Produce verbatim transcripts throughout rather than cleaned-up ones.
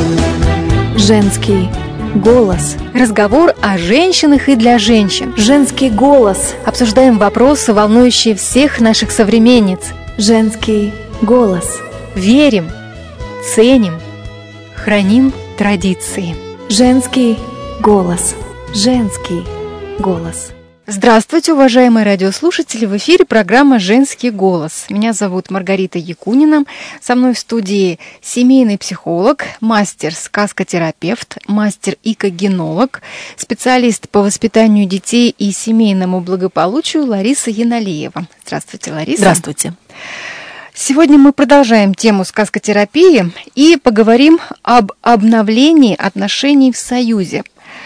Женский голос. Разговор о женщинах и для женщин. Женский голос. Обсуждаем вопросы, волнующие всех наших современниц. Женский голос. Верим, ценим, храним традиции. Женский голос. Женский голос. Здравствуйте, уважаемые радиослушатели! В эфире программа «Женский голос». Меня зовут Маргарита Якунина. Со мной в студии семейный психолог, мастер-сказкотерапевт, мастер-икогенолог, специалист по воспитанию детей и семейному благополучию Лариса Яналиева. Здравствуйте, Лариса. Здравствуйте. Сегодня мы продолжаем тему сказкотерапии и поговорим об обновлении отношений в союзе.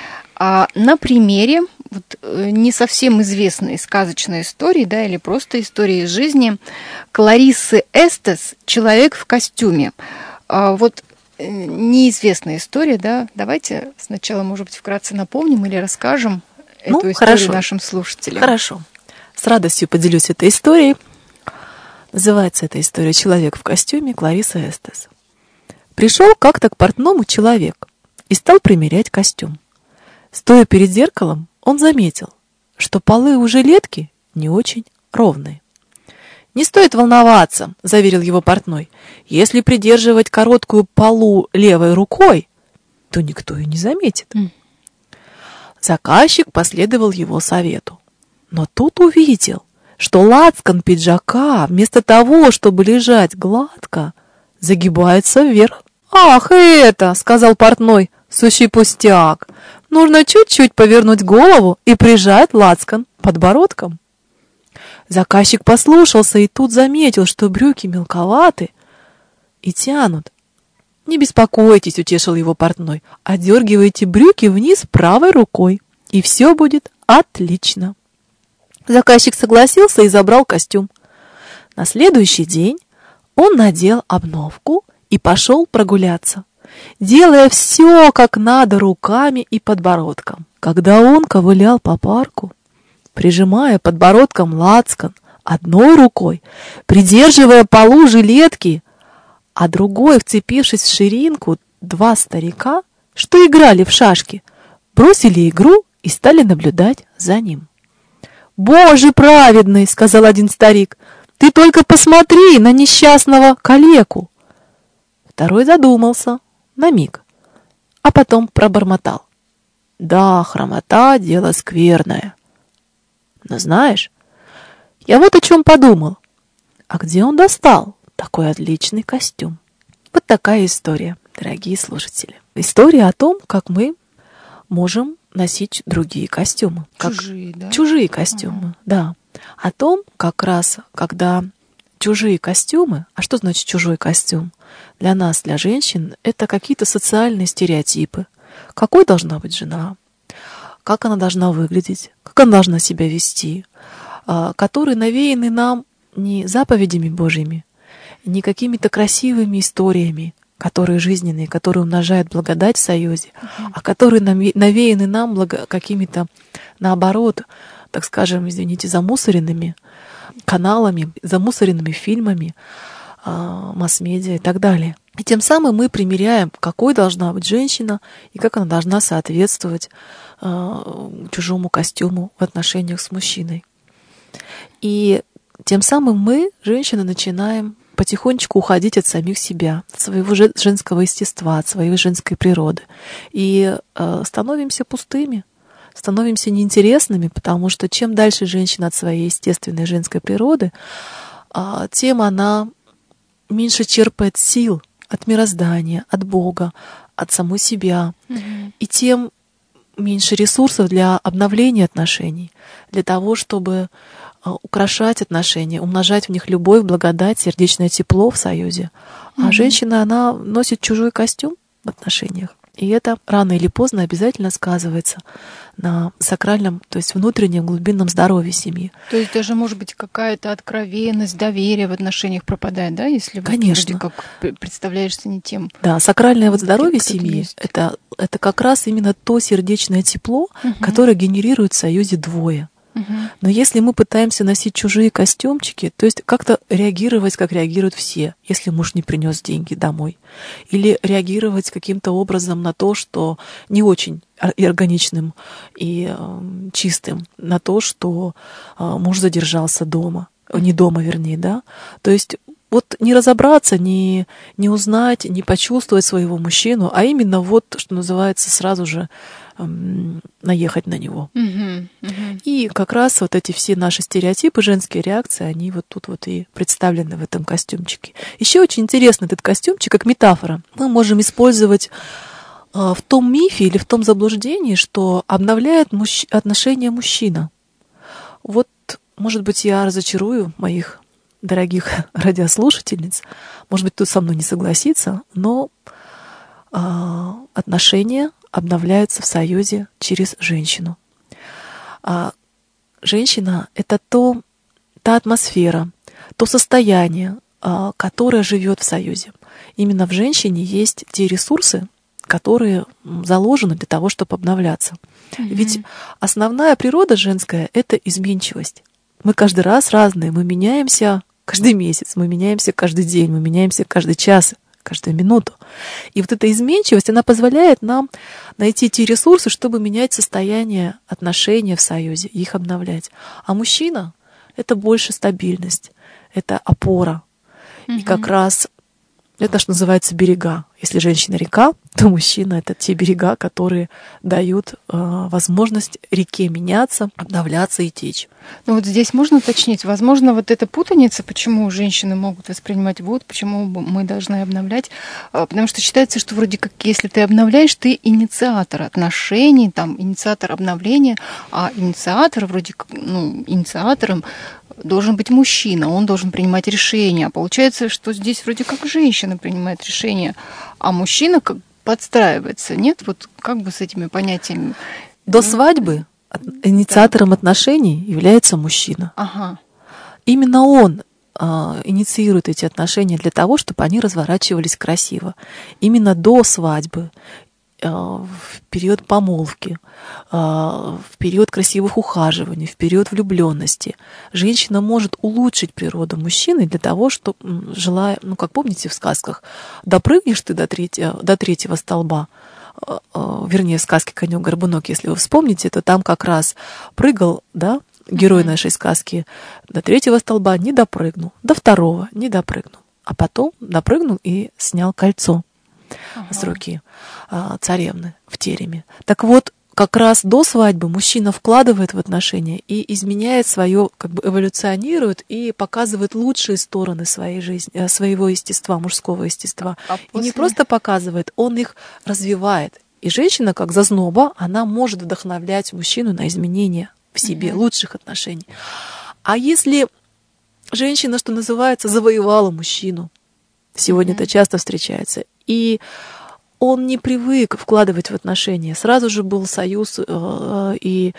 На примере вот, не совсем известной сказочной истории, да, или просто истории из жизни Клариссы Эстес «Человек в костюме». А вот неизвестная история, да, давайте сначала, может быть, вкратце напомним или расскажем ну, эту историю хорошо. нашим слушателям. Хорошо. С радостью поделюсь этой историей. Называется эта история «Человек в костюме» Кларисса Эстес. Пришел как-то к портному человек и стал примерять костюм. Стоя перед зеркалом, он заметил, что полы у жилетки не очень ровные. «Не стоит волноваться», — заверил его портной. «Если придерживать короткую полу левой рукой, то никто и не заметит». Mm. Заказчик последовал его совету. Но тут увидел, что лацкан пиджака вместо того, чтобы лежать гладко, загибается вверх. «Ах, это!» — сказал портной. «Сущий пустяк! Нужно чуть-чуть повернуть голову и прижать лацкан подбородком». Заказчик послушался и тут заметил, что брюки мелковаты и тянут. «Не беспокойтесь», — утешил его портной, — «одергивайте брюки вниз правой рукой, и все будет отлично». Заказчик согласился и забрал костюм. На следующий день он надел обновку и пошел прогуляться, делая все как надо руками и подбородком. Когда он ковылял по парку, прижимая подбородком лацкан одной рукой, придерживая полу жилетки, а другой, вцепившись в ширинку, два старика, что играли в шашки, бросили игру и стали наблюдать за ним. «Боже праведный!» — сказал один старик. «Ты только посмотри на несчастного калеку!» Второй задумался на миг, а потом пробормотал: «Да, хромота — дело скверное. Но знаешь, я вот о чем подумал. А где он достал такой отличный костюм?» Вот такая история, дорогие слушатели. История о том, как мы можем носить другие костюмы. Чужие, да? Чужие костюмы, ага. Да. О том, как раз, когда чужие костюмы, а что значит чужой костюм? Для нас, для женщин, это какие-то социальные стереотипы. Какой должна быть жена? Как она должна выглядеть? Как она должна себя вести? Которые навеяны нам не заповедями Божьими, не какими-то красивыми историями, которые жизненные, которые умножают благодать в союзе, uh-huh. а которые навеяны нам благо... какими-то, наоборот, так скажем, извините, замусоренными каналами, замусоренными фильмами, масс-медиа и так далее. И тем самым мы примеряем, какой должна быть женщина и как она должна соответствовать чужому костюму в отношениях с мужчиной. И тем самым мы, женщины, начинаем потихонечку уходить от самих себя, от своего женского естества, от своей женской природы. И э, становимся пустыми, становимся неинтересными, потому что чем дальше женщина от своей естественной женской природы, э, тем она меньше черпает сил от мироздания, от Бога, от самой себя. Mm-hmm. И тем меньше ресурсов для обновления отношений, для того, чтобы украшать отношения, умножать в них любовь, благодать, сердечное тепло в союзе. А mm-hmm. женщина, она носит чужой костюм в отношениях. И это рано или поздно обязательно сказывается на сакральном, то есть внутреннем глубинном здоровье семьи. То есть даже, может быть, какая-то откровенность, доверие в отношениях пропадает, да, если Конечно. вроде как представляешься не тем. Да, сакральное вот здоровье семьи — это, это как раз именно то сердечное тепло, угу. которое генерирует в союзе двое. Но если мы пытаемся носить чужие костюмчики, то есть как-то реагировать, как реагируют все, если муж не принес деньги домой, или реагировать каким-то образом на то, что не очень и органичным, и э, чистым, на то, что э, муж задержался дома, не дома, вернее, да, то есть вот не разобраться, не, не узнать, не почувствовать своего мужчину, а именно вот, что называется, сразу же эм, наехать на него. Угу, угу. И как раз вот эти все наши стереотипы, женские реакции, они вот тут вот и представлены в этом костюмчике. Еще очень интересно этот костюмчик, как метафора. Мы можем использовать э, в том мифе или в том заблуждении, что обновляет мужч... отношения мужчина. Вот, может быть, я разочарую моих дорогих радиослушательниц, может быть, тут со мной не согласится, но э, отношения обновляются в союзе через женщину. А женщина — это то, та атмосфера, то состояние, э, которое живет в союзе. Именно в женщине есть те ресурсы, которые заложены для того, чтобы обновляться. Mm-hmm. Ведь основная природа женская — это изменчивость. Мы каждый раз разные, мы меняемся каждый месяц, мы меняемся каждый день, мы меняемся каждый час, каждую минуту. И вот эта изменчивость, она позволяет нам найти те ресурсы, чтобы менять состояние отношений в союзе, их обновлять. А мужчина — это больше стабильность, это опора. Mm-hmm. И как раз это, что называется, берега. Если женщина — река, то мужчина — это те берега, которые дают э, возможность реке меняться, обновляться и течь. Ну вот здесь можно уточнить, возможно, вот эта путаница, почему женщины могут воспринимать воду, почему мы должны обновлять, потому что считается, что вроде как если ты обновляешь, ты инициатор отношений, там, инициатор обновления, а инициатор вроде как, ну, инициатором должен быть мужчина, он должен принимать решения. Получается, что здесь вроде как женщина принимает решения, а мужчина как подстраивается. Нет? Вот как бы с этими понятиями? До свадьбы инициатором да. отношений является мужчина. Ага. Именно он э, инициирует эти отношения для того, чтобы они разворачивались красиво. Именно до свадьбы, э, в период помолвки, э, в период красивых ухаживаний, в период влюбленности женщина может улучшить природу мужчины для того, чтобы, желая, ну, как помните в сказках, допрыгнешь ты до третьего, до третьего столба, вернее, в сказке «Конек-горбунок», если вы вспомните, то там как раз прыгал, да, герой mm-hmm. нашей сказки до третьего столба, не допрыгнул, до второго не допрыгнул, а потом допрыгнул и снял кольцо uh-huh. с руки а, царевны в тереме. Так вот, как раз до свадьбы мужчина вкладывает в отношения и изменяет свое, как бы эволюционирует и показывает лучшие стороны своей жизни, своего естества, мужского естества. А после... И не просто показывает, он их развивает. И женщина, как зазноба, она может вдохновлять мужчину на изменения в себе, угу. лучших отношений. А если женщина, что называется, завоевала мужчину, сегодня угу. это часто встречается, и он не привык вкладывать в отношения. Сразу же был союз, и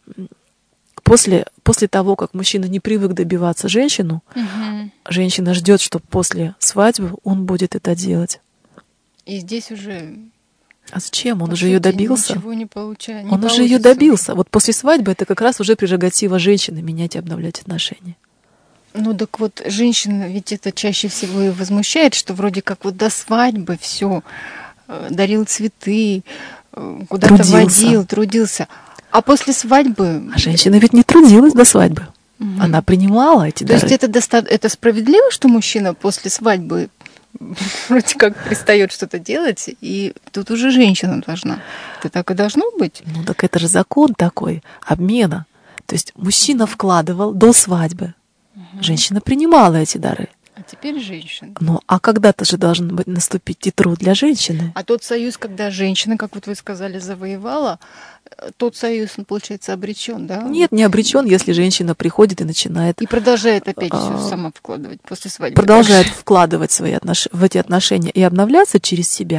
после, после того, как мужчина не привык добиваться женщину, угу. женщина ждет, что после свадьбы он будет это делать. И здесь уже... А зачем? Он уже ее добился. Ничего не получает. Не он уже ее добился. Вот после свадьбы это как раз уже прерогатива женщины менять и обновлять отношения. Ну так вот, женщина ведь это чаще всего и возмущает, что вроде как вот до свадьбы все дарил цветы, куда-то трудился. водил, трудился. А после свадьбы... А женщина ведь не трудилась до свадьбы. Угу. Она принимала эти То дары. То есть это, доста... это справедливо, что мужчина после свадьбы вроде как перестает что-то делать, и тут уже женщина должна. Это так и должно быть? Ну так это же закон такой, обмена. То есть мужчина вкладывал до свадьбы. Угу. Женщина принимала эти дары. А теперь женщина. Ну, а когда-то же должен быть наступить и труд для женщины. А тот союз, когда женщина, как вот вы сказали, завоевала, тот союз, он, получается, обречен, да? Нет, не обречен, если женщина приходит и начинает... И продолжает опять а, все сама вкладывать после свадьбы. Продолжает вкладывать свои отнош... в эти отношения и обновляться через себя. Ага.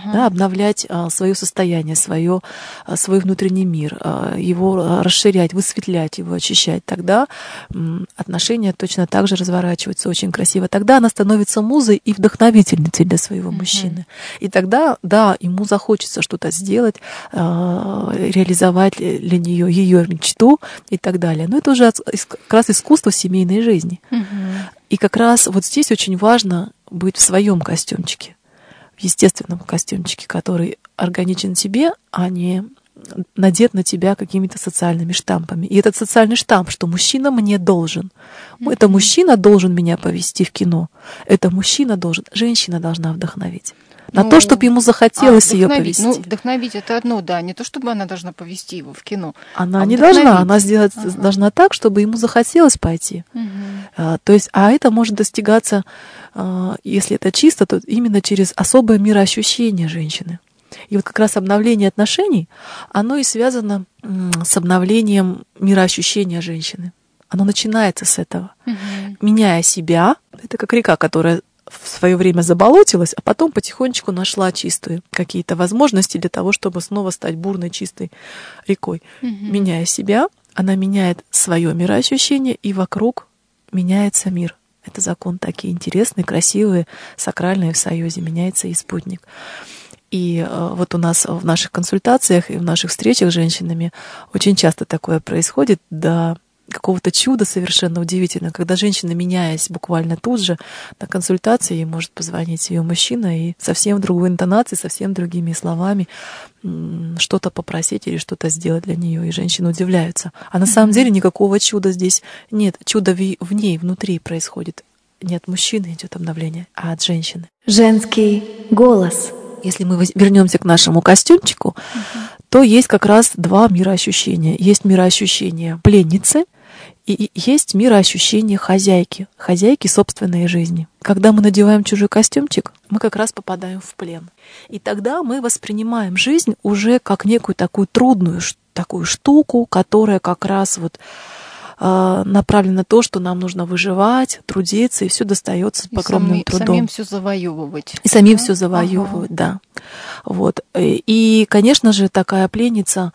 Ага. да, обновлять а, свое состояние, свое, а, свой внутренний мир, а, его а, расширять, высветлять его, очищать. Тогда м, отношения точно так же разворачиваются очень красиво. Тогда она становится музой и вдохновительницей для своего uh-huh. мужчины. И тогда, да, ему захочется что-то сделать, а, реализовать для нее ее мечту и так далее. Но это уже как раз искусство семейной жизни. Uh-huh. И как раз вот здесь очень важно быть в своем костюмчике, в естественном костюмчике, который органичен тебе, а не надет на тебя какими-то социальными штампами. И этот социальный штамп, что мужчина мне должен. Mm-hmm. Это мужчина должен меня повести в кино. Это мужчина должен, женщина должна вдохновить. На ну, то, чтобы ему захотелось а, ее повести. Ну, вдохновить это одно, да. Не то, чтобы она должна повести его в кино. Она а не должна. Она сделать ага. должна так, чтобы ему захотелось пойти. Угу. А, то есть, а это может достигаться, а, если это чисто, то именно через особое мироощущение женщины. И вот как раз обновление отношений, оно и связано с обновлением мироощущения женщины. Оно начинается с этого. Угу. Меняя себя, это как река, которая в свое время заболотилась, а потом потихонечку нашла чистые какие-то возможности для того, чтобы снова стать бурной, чистой рекой. Угу. Меняя себя, она меняет свое мироощущение, и вокруг меняется мир. Это закон такие интересные, красивые, сакральные в союзе. Меняется и спутник. И вот у нас в наших консультациях и в наших встречах с женщинами очень часто такое происходит, до какого-то чуда совершенно удивительно, когда женщина, меняясь буквально тут же на консультации, ей может позвонить ее мужчина и совсем в другой интонации, совсем другими словами что-то попросить или что-то сделать для нее, и женщины удивляются. А на самом деле никакого чуда здесь нет. Чудо в ней, внутри происходит. Не от мужчины идет обновление, а от женщины. Женский голос. Если мы вернемся к нашему костюмчику, uh-huh. то есть как раз два мироощущения. Есть мироощущение пленницы и есть мироощущение хозяйки, хозяйки собственной жизни. Когда мы надеваем чужой костюмчик, мы как раз попадаем в плен. И тогда мы воспринимаем жизнь уже как некую такую трудную такую штуку, которая как раз вот направлено на то, что нам нужно выживать, трудиться, и все достается с огромным и трудом. И самим все завоевывать. И самим да? все завоевывать, ага. да. Вот. И, конечно же, такая пленница,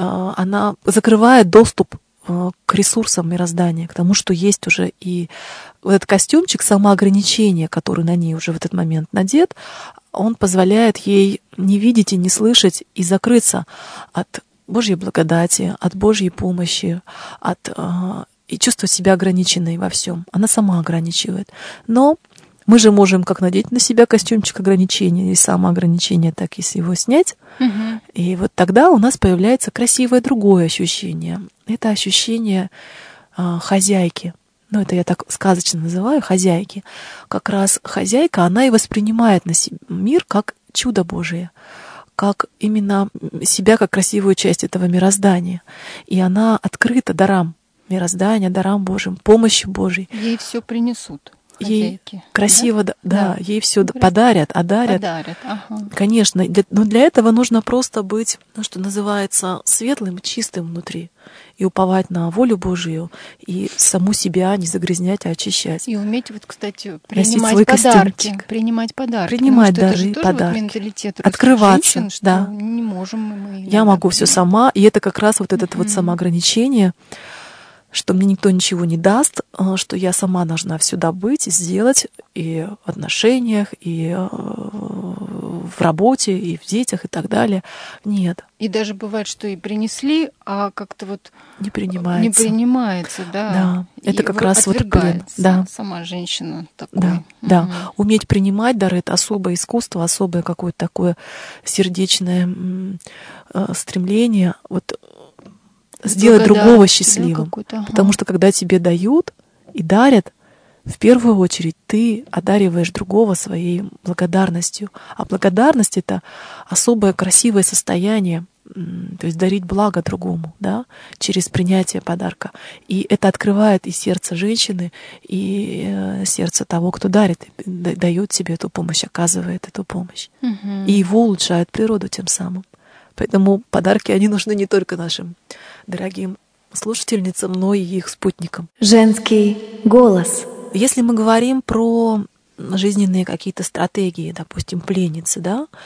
она закрывает доступ к ресурсам мироздания, к тому, что есть уже. И этот костюмчик самоограничения, который на ней уже в этот момент надет, он позволяет ей не видеть и не слышать, и закрыться от Божьей благодати, от Божьей помощи, от, э, и чувствовать себя ограниченной во всем. Она сама ограничивает. Но мы же можем как надеть на себя костюмчик ограничения и самоограничения, так и его снять. Угу. И вот тогда у нас появляется красивое другое ощущение. Это ощущение э, хозяйки. Ну, это я так сказочно называю, хозяйки. Как раз хозяйка, она и воспринимает на себя мир как чудо Божие, как именно себя, как красивую часть этого мироздания. И она открыта дарам мироздания, дарам Божьим, помощи Божьей. Ей все принесут. Ей хозяйки. красиво, да, да, да, ей все Красиво. подарят, одарят. Подарят, ага. Конечно, для, но для этого нужно просто быть, ну, что называется, светлым, чистым внутри. И уповать на волю Божию, и саму себя не загрязнять, а очищать. И уметь, вот, кстати, принимать свой подарки. Костюмчик. Принимать подарки. Принимать дары, это же подарки. Вот менталитет открываться, женщин, что да. не можем мы. Я могу все сама, и это как раз вот это uh-huh. вот самоограничение, что мне никто ничего не даст, что я сама должна все добыть, сделать и в отношениях, и в работе, и в детях, и так далее. Нет. И даже бывает, что и принесли, а как-то вот не принимается. Не принимается, да. Да. Это и как раз вот плен. Да. Сама женщина такой. Да, угу. да. Уметь принимать дары — это особое искусство, особое какое-то такое сердечное стремление. Вот сделать другого счастливым. Ага. Потому что когда тебе дают и дарят, в первую очередь ты одариваешь другого своей благодарностью. А благодарность — это особое красивое состояние, то есть дарить благо другому, да, через принятие подарка. И это открывает и сердце женщины, и сердце того, кто дарит, дает тебе эту помощь, оказывает эту помощь. Угу. И его улучшает природу тем самым. Поэтому подарки, они нужны не только нашим дорогим слушательницам, но и их спутникам. Женский голос. Если мы говорим про жизненные какие-то стратегии, допустим, пленницы, да,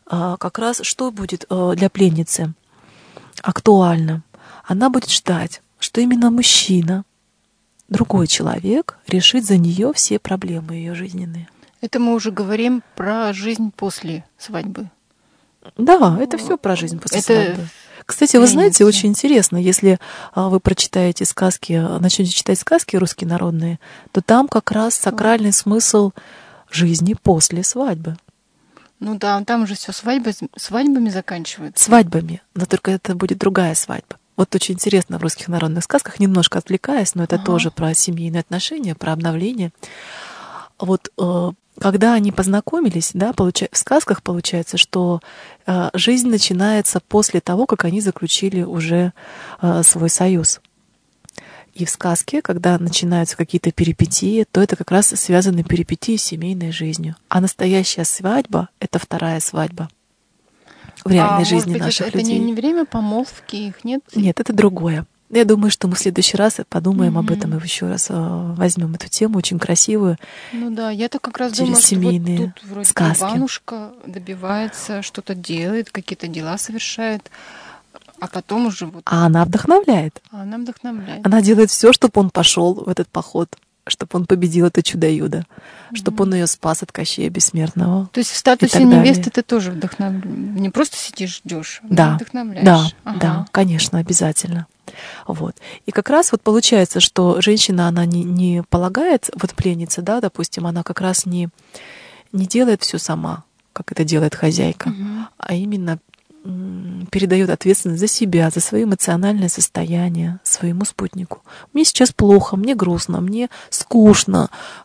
как раз что будет для пленницы актуально? Она будет ждать, что именно мужчина, другой человек, решит за нее все проблемы ее жизненные. Это мы уже говорим про жизнь после свадьбы. Да, это все про жизнь после это свадьбы. Кстати, вы знаете, очень интересно, если вы прочитаете сказки, начнете читать сказки русские народные, то там как раз сакральный смысл жизни после свадьбы. Ну да, там же все свадьбы, свадьбами заканчивается. Свадьбами, но только это будет другая свадьба. Вот очень интересно в русских народных сказках, немножко отвлекаясь, но это ага. тоже про семейные отношения, про обновление. Вот э, когда они познакомились, да, получа... в сказках получается, что э, жизнь начинается после того, как они заключили уже э, свой союз. И в сказке, когда начинаются какие-то перипетии, то это как раз связаны перипетии с семейной жизнью. А настоящая свадьба — это вторая свадьба в реальной а, жизни может быть, наших это, людей. Это не, не время помолвки, их нет? Нет, это другое. Я думаю, что мы в следующий раз подумаем mm-hmm. об этом и еще раз возьмем эту тему очень красивую. Ну да, я-то как раз через думала, семейные что вот тут вроде сказки. Иванушка добивается, что-то делает, какие-то дела совершает, а потом уже вот... А она вдохновляет. А она вдохновляет. Она делает все, чтобы он пошел в этот поход, чтобы он победил это чудо-юдо, mm-hmm. чтобы он ее спас от Кощея Бессмертного. То есть в статусе невесты ты тоже вдохновляешь? Не просто сидишь, ждешь, а да, вдохновляешь. Да, ага. да, конечно, обязательно. Вот. И как раз вот получается, что женщина, она не, не полагает, вот пленница, да, допустим, она как раз не, не делает все сама, как это делает хозяйка, mm-hmm. а именно передает ответственность за себя, за свое эмоциональное состояние своему спутнику. Мне сейчас плохо, мне грустно, мне скучно,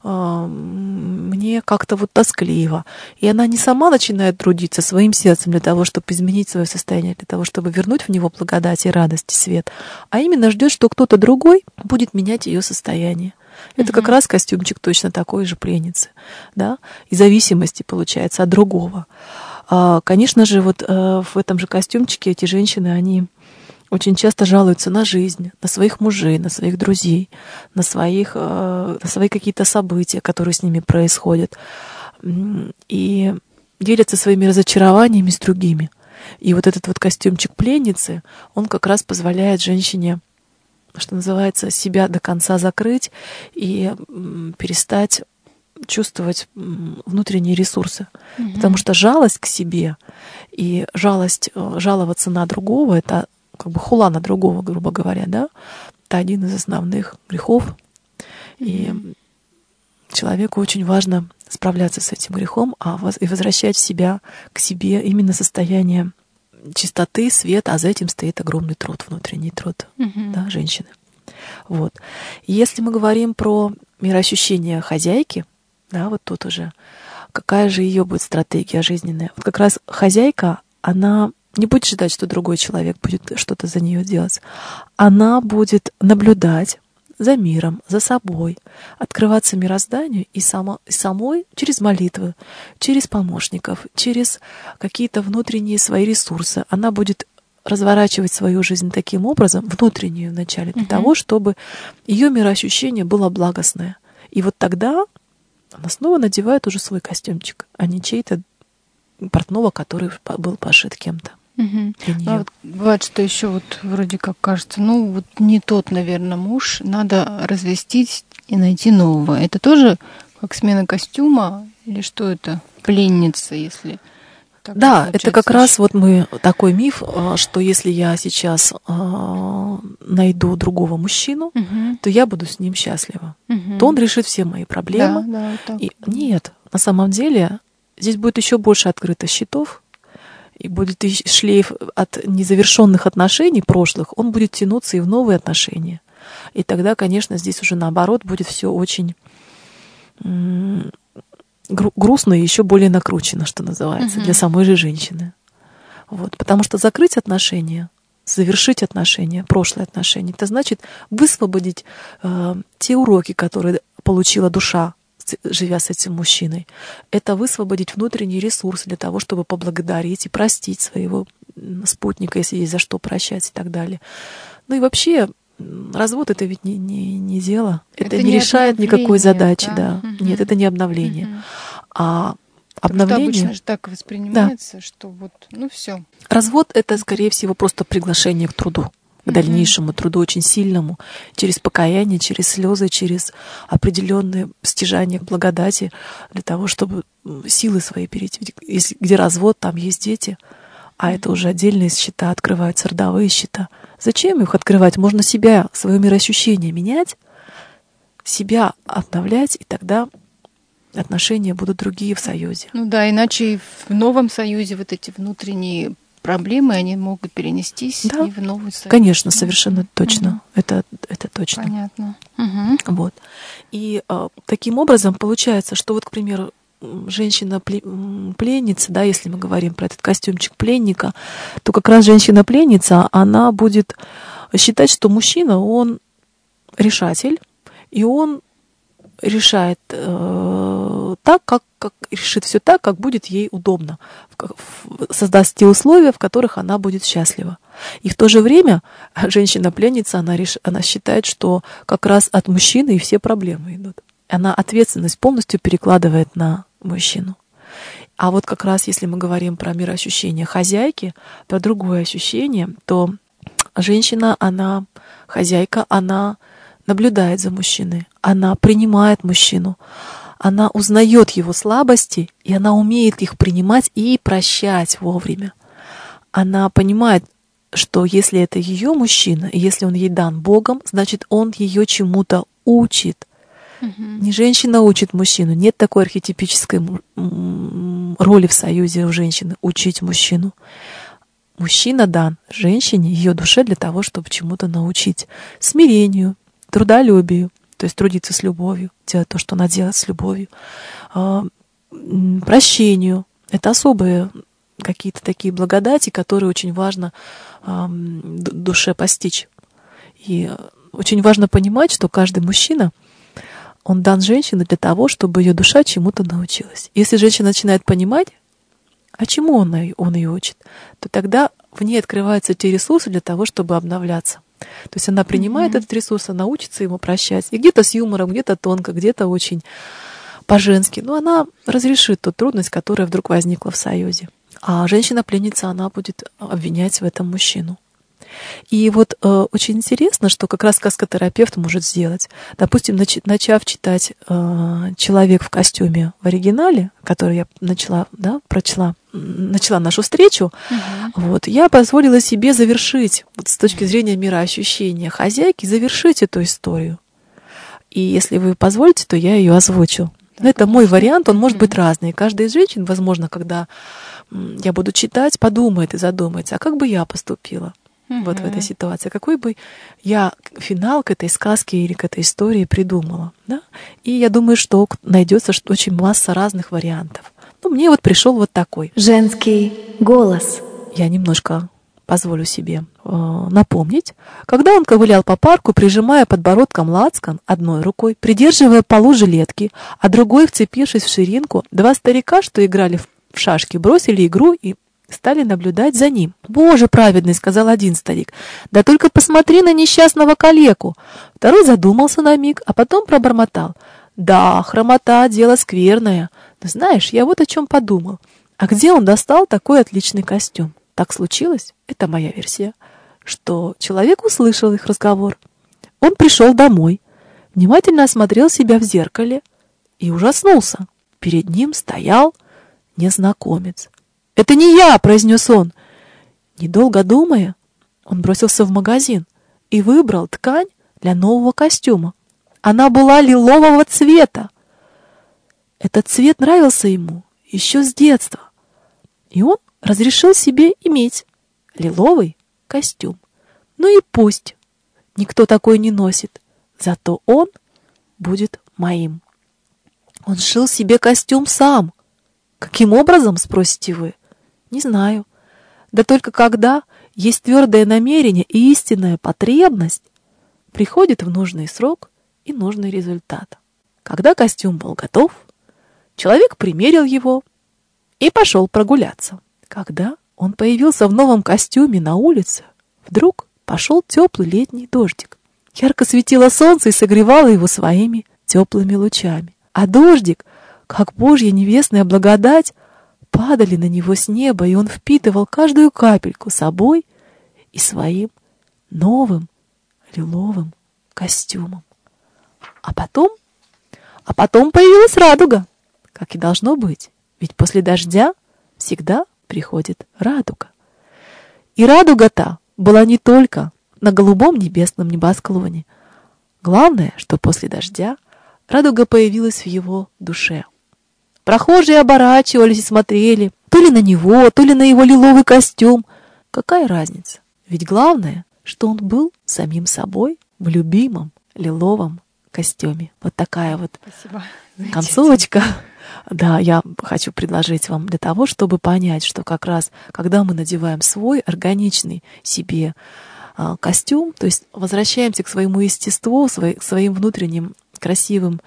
мне как-то вот тоскливо. И она не сама начинает трудиться своим сердцем для того, чтобы изменить свое состояние, для того, чтобы вернуть в него благодать и радость и свет, а именно ждет, что кто-то другой будет менять ее состояние. Это как раз костюмчик точно такой же пленницы, да, и зависимости, получается, от другого. Конечно же, вот в этом же костюмчике эти женщины, они очень часто жалуются на жизнь, на своих мужей, на своих друзей, на, своих, на свои какие-то события, которые с ними происходят, и делятся своими разочарованиями с другими. И вот этот вот костюмчик пленницы, он как раз позволяет женщине, что называется, себя до конца закрыть и перестать чувствовать внутренние ресурсы. Mm-hmm. Потому что жалость к себе и жалость, жаловаться на другого, это как бы хула на другого, грубо говоря, да, это один из основных грехов. Mm-hmm. И человеку очень важно справляться с этим грехом, а и возвращать себя к себе именно состояние чистоты, света, а за этим стоит огромный труд, внутренний труд, mm-hmm. да, женщины. Вот. И если мы говорим про мироощущение хозяйки, да, вот тут уже, какая же ее будет стратегия жизненная? Вот как раз хозяйка, она не будет ждать, что другой человек будет что-то за нее делать. Она будет наблюдать за миром, за собой, открываться мирозданию и, само, и самой через молитвы, через помощников, через какие-то внутренние свои ресурсы. Она будет разворачивать свою жизнь таким образом, внутреннюю вначале, для uh-huh. того, чтобы ее мироощущение было благостное. И вот тогда она снова надевает уже свой костюмчик, а не чей-то портного, который был пошит кем-то. Угу. А вот бывает, что еще вот вроде как кажется, ну вот не тот, наверное, муж, надо развестись и найти нового. Это тоже как смена костюма или что это? Пленница, если... Так да, это как раз вот мы такой миф, что если я сейчас э, найду другого мужчину, угу. то я буду с ним счастлива, угу. то он решит все мои проблемы. Да, да, вот так. И нет, на самом деле здесь будет еще больше открыто счетов, и будет шлейф от незавершенных отношений прошлых, он будет тянуться и в новые отношения. И тогда, конечно, здесь уже наоборот будет все очень м- грустно и еще более накручено, что называется, uh-huh. для самой же женщины. Вот. Потому что закрыть отношения, завершить отношения, прошлые отношения, это значит высвободить э, те уроки, которые получила душа, живя с этим мужчиной. Это высвободить внутренний ресурс для того, чтобы поблагодарить и простить своего спутника, если есть за что прощать и так далее. Ну и вообще, развод — это ведь не, не, не дело. Это, это не, не решает никакой задачи. Да? Да. Угу. Нет, это не обновление. Угу. А обновление. Обычно же так воспринимается, да. Что вот, ну все. Развод — это, скорее всего, просто приглашение к труду, к дальнейшему труду, очень сильному, через покаяние, через слезы, через определенные стяжания благодати, для того, чтобы силы свои перейти. Если где развод, там есть дети, а это уже отдельные счета, открываются родовые счета. Зачем их открывать? Можно себя, свое мироощущение менять, себя обновлять, и тогда отношения будут другие в союзе. Ну да, иначе и в новом союзе вот эти внутренние проблемы, они могут перенестись, да, и в новый союз. Конечно, совершенно точно. Угу. Это, это точно. Понятно. Угу. Вот. И а, таким образом получается, что вот, к примеру, женщина-пленница, да, если мы говорим про этот костюмчик пленника, то как раз женщина-пленница, она будет считать, что мужчина, он решатель, и он решает э, так, как, как решит все так, как будет ей удобно, создаст те условия, в которых она будет счастлива. И в то же время женщина-пленница, она, реш, она считает, что как раз от мужчины и все проблемы идут. Она ответственность полностью перекладывает на мужчину. А вот как раз если мы говорим про мироощущение хозяйки, про другое ощущение, то женщина, она хозяйка, она наблюдает за мужчиной, она принимает мужчину, она узнает его слабости, и она умеет их принимать и прощать вовремя. Она понимает, что если это ее мужчина, и если он ей дан Богом, значит, он ее чему-то учит. Угу. Не женщина учит мужчину, нет такой архетипической роли в союзе у женщины — учить мужчину. Мужчина дан женщине, ее душе, для того, чтобы чему-то научить. Смирению, трудолюбию, то есть трудиться с любовью, делать то, что она делает с любовью, прощению. Это особые какие-то такие благодати, которые очень важно душе постичь. И очень важно понимать, что каждый мужчина, он дан женщине для того, чтобы ее душа чему-то научилась. Если женщина начинает понимать, а чему он, он ее учит, то тогда в ней открываются те ресурсы для того, чтобы обновляться. То есть она принимает mm-hmm. этот ресурс, она учится ему прощать. И где-то с юмором, где-то тонко, где-то очень по-женски. Но она разрешит ту трудность, которая вдруг возникла в союзе. А женщина-пленница, она будет обвинять в этом мужчину. И вот э, очень интересно, что как раз сказкотерапевт может сделать. Допустим, нач- начав читать э, «Человек в костюме» в оригинале, который я начала, да, прочла, начала нашу встречу, uh-huh. вот, я позволила себе завершить, вот, с точки зрения мироощущения хозяйки, завершить эту историю. И если вы позволите, то я ее озвучу. Но это мой вариант, он может быть разный. Каждая из женщин, возможно, когда я буду читать, подумает и задумается, а как бы я поступила? Uh-huh. Вот в этой ситуации. Какой бы я финал к этой сказке или к этой истории придумала. Да? И я думаю, что найдется очень масса разных вариантов. Ну, мне вот пришел вот такой. Женский голос. Я немножко позволю себе э, напомнить. Когда он ковылял по парку, прижимая подбородком лацкан одной рукой, придерживая полу жилетки, а другой, вцепившись в ширинку, два старика, что играли в шашки, бросили игру и стали наблюдать за ним. «Боже праведный!» — сказал один старик. «Да только посмотри на несчастного калеку!» Второй задумался на миг, а потом пробормотал. «Да, хромота — дело скверное. Но знаешь, я вот о чем подумал. А где он достал такой отличный костюм?» Так случилось, это моя версия, что человек услышал их разговор. Он пришел домой, внимательно осмотрел себя в зеркале и ужаснулся. Перед ним стоял незнакомец. «Это не я!» — произнес он. Недолго думая, он бросился в магазин и выбрал ткань для нового костюма. Она была лилового цвета. Этот цвет нравился ему еще с детства. И он разрешил себе иметь лиловый костюм. Ну и пусть. Никто такой не носит. Зато он будет моим. Он сшил себе костюм сам. Каким образом, спросите вы? Не знаю. Да только когда есть твердое намерение и истинная потребность, приходит в нужный срок и нужный результат. Когда костюм был готов, человек примерил его и пошел прогуляться. Когда он появился в новом костюме на улице, вдруг пошел теплый летний дождик. Ярко светило солнце и согревало его своими теплыми лучами. А дождик как Божья небесная благодать падали на него с неба, и он впитывал каждую капельку собой и своим новым лиловым костюмом. А потом, а потом появилась радуга, как и должно быть, ведь после дождя всегда приходит радуга. И радуга-то была не только на голубом небесном небосклоне. Главное, что после дождя радуга появилась в его душе. Прохожие оборачивались и смотрели то ли на него, то ли на его лиловый костюм. Какая разница? Ведь главное, что он был самим собой в любимом лиловом костюме. Вот такая вот Спасибо. концовочка. Да, я хочу предложить вам для того, чтобы понять, что как раз, когда мы надеваем свой органичный себе а, костюм, то есть возвращаемся к своему естеству, свои, к своим внутренним красивым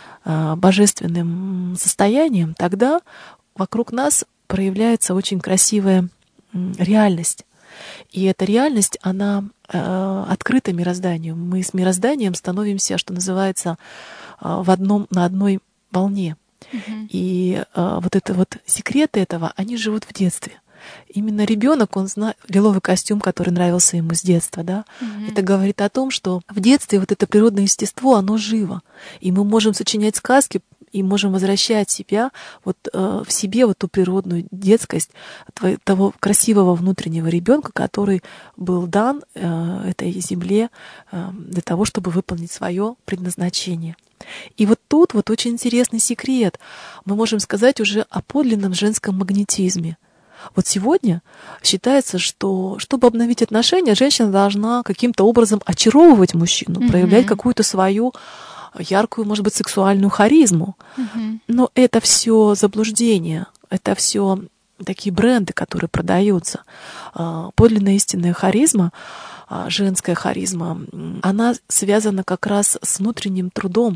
а, божественным состояниям, тогда вокруг нас проявляется очень красивая м, реальность. И эта реальность, она э, открыта мирозданию. Мы с мирозданием становимся, что называется, э, в одном, на одной волне. Mm-hmm. И э, вот это вот секреты этого, они живут в детстве. Именно ребенок, он знает лиловый костюм, который нравился ему с детства, да. Mm-hmm. Это говорит о том, что в детстве вот это природное естество, оно живо. И мы можем сочинять сказки, и можем возвращать себя, вот, э, в себе вот ту природную детскость твоего, того красивого внутреннего ребенка, который был дан э, этой земле э, для того, чтобы выполнить свое предназначение. И вот тут вот очень интересный секрет. Мы можем сказать уже о подлинном женском магнетизме. Вот сегодня считается, что чтобы обновить отношения, женщина должна каким-то образом очаровывать мужчину, mm-hmm. проявлять какую-то свою яркую, может быть, сексуальную харизму. Mm-hmm. Но это все заблуждение, это все такие бренды, которые продаются. Подлинная истинная харизма, женская харизма, она связана как раз с внутренним трудом,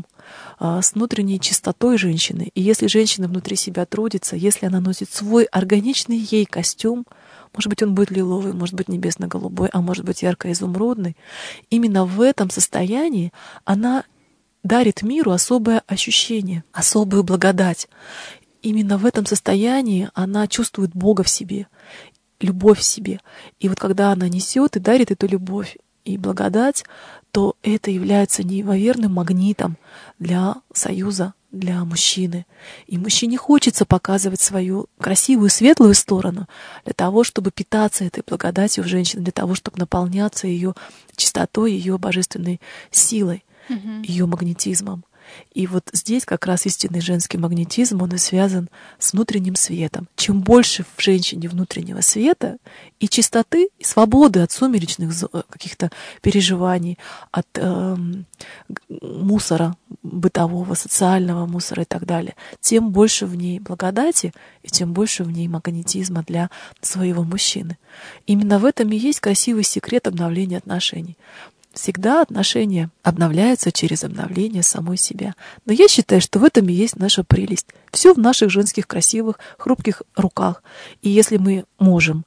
с внутренней чистотой женщины. И если женщина внутри себя трудится, если она носит свой органичный ей костюм, может быть, он будет лиловый, может быть, небесно-голубой, а может быть, ярко-изумрудный, именно в этом состоянии она дарит миру особое ощущение, особую благодать. Именно в этом состоянии она чувствует Бога в себе, любовь в себе. И вот когда она несет и дарит эту любовь и благодать, то это является неимоверным магнитом для союза, для мужчины. И мужчине хочется показывать свою красивую, светлую сторону для того, чтобы питаться этой благодатью в женщине, для того, чтобы наполняться ее чистотой, ее божественной силой, mm-hmm. ее магнетизмом. И вот здесь как раз истинный женский магнетизм, он и связан с внутренним светом. Чем больше в женщине внутреннего света и чистоты, и свободы от сумеречных каких-то переживаний, от э, мусора бытового, социального мусора и так далее, тем больше в ней благодати и тем больше в ней магнетизма для своего мужчины. Именно в этом и есть красивый секрет обновления отношений. Всегда отношения обновляются через обновление самой себя. Но я считаю, что в этом и есть наша прелесть. Все в наших женских красивых, хрупких руках. И если мы можем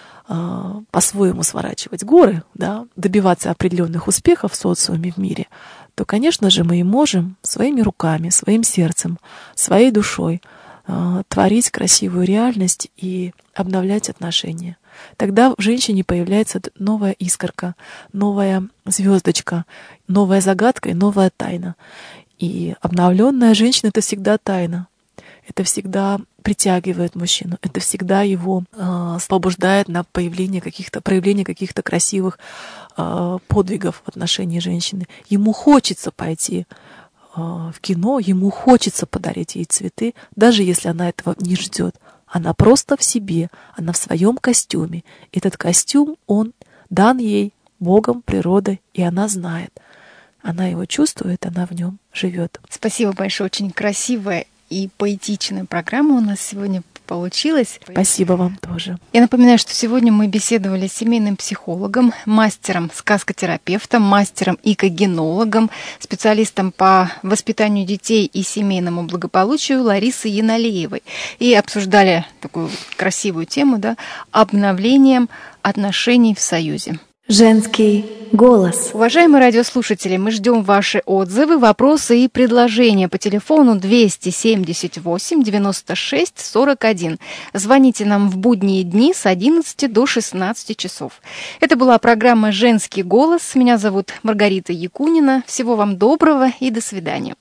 э, по-своему сворачивать горы, да, добиваться определенных успехов в социуме, в мире, то, конечно же, мы и можем своими руками, своим сердцем, своей душой э, творить красивую реальность и обновлять отношения. Тогда в женщине появляется новая искорка, новая звездочка, новая загадка и новая тайна. И обновленная женщина — это всегда тайна. Это всегда притягивает мужчину, это всегда его э, побуждает на появление каких-то, проявление каких-то красивых э, подвигов в отношении женщины. Ему хочется пойти э, в кино, ему хочется подарить ей цветы, даже если она этого не ждет. Она просто в себе, она в своем костюме. Этот костюм, он дан ей Богом, природой, и она знает. Она его чувствует, она в нем живет. Спасибо большое, очень красивая и поэтичная программа у нас сегодня получилась. Спасибо вам тоже. Я напоминаю, что сегодня мы беседовали с семейным психологом, мастером сказкотерапевтом, мастером икогенологом, специалистом по воспитанию детей и семейному благополучию Ларисой Янолеевой. И обсуждали такую красивую тему, да, обновлением отношений в союзе. Женский голос. Уважаемые радиослушатели, мы ждем ваши отзывы, вопросы и предложения по телефону двести семьдесят восемь девяносто шесть сорок один. Звоните нам в будние дни с одиннадцати до шестнадцати часов. Это была программа «Женский голос». Меня зовут Маргарита Якунина. Всего вам доброго и до свидания.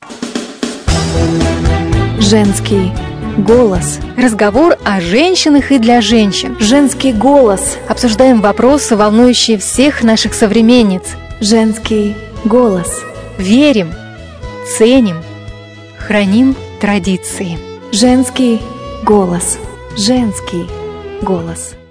Женский голос. Разговор о женщинах и для женщин. Женский голос. Обсуждаем вопросы, волнующие всех наших современниц. Женский голос. Верим, ценим, храним традиции. Женский голос. Женский голос.